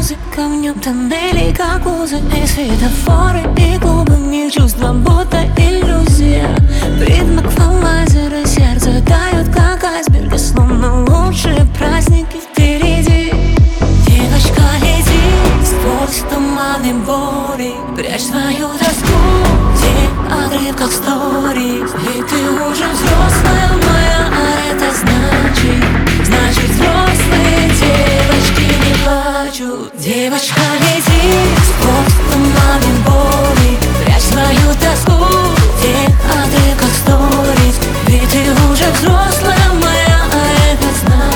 музыка, в нем тоннели, как узы, и светофоры, и клубы, в них чувства будто иллюзия. Ритм аквалайзера, сердце тает, как айсберги, словно лучшие праздники впереди. Девочка, лети сквозь туманы боли, прячь свою тоску, где отрыв как сторис. И ты уже взрослая моя, а это значит взрослые девочки не плачут. Девочка, лети сквозь туманы боли, прячь свою тоску, где отрыв как сторис. Ведь ты уже взрослая моя, а это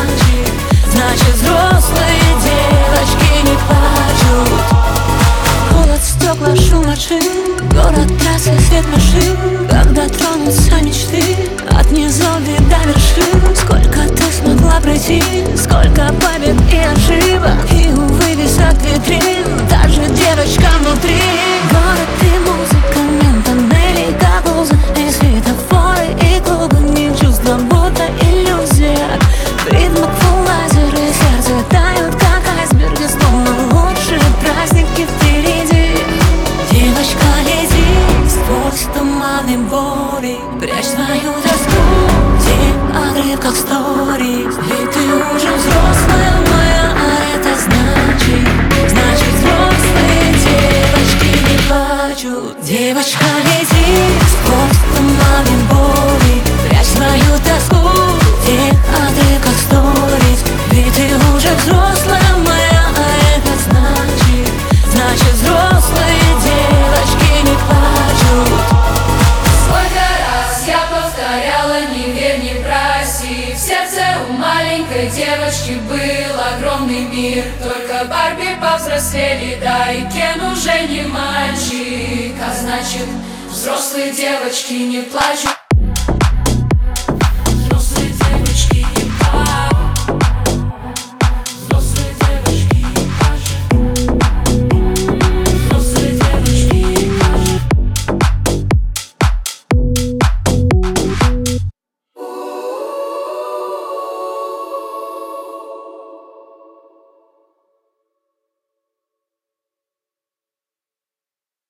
значит взрослые девочки не плачут. Холод, стекла, шум машин, город, трассы, свет машин. Когда тронутся мечты от низови до вершин. Сколько ты смогла пройти, сколько побед и ошибок, и увы, висят витрин, даже девочка внутри. Город и музыка, мем тоннелей, как лузы, и светофоры, и клубы, в них чувства будто иллюзия. Ритм аквалайзера, сердце тают, как айсберги, словно лучшие праздники впереди. Девочка, лети сквозь туманы боли, прячь свою тоску, где отрыв как сторис. И ты уже взрослая моя, а это значит взрослые девочки не плачут. Девочка, лети сквозь туманы боли, прячь свою тоску, где отрыв как сторис. Ведь ты уже взрослая моя, а это значит взрослые девочки не плачут. Сколько раз я повторяла: не верь, не проси. В сердце у маленькой девочки был огромный мир. Только Барби повзрослели, да и Кен уже не мальчик. А значит, взрослые девочки не плачут.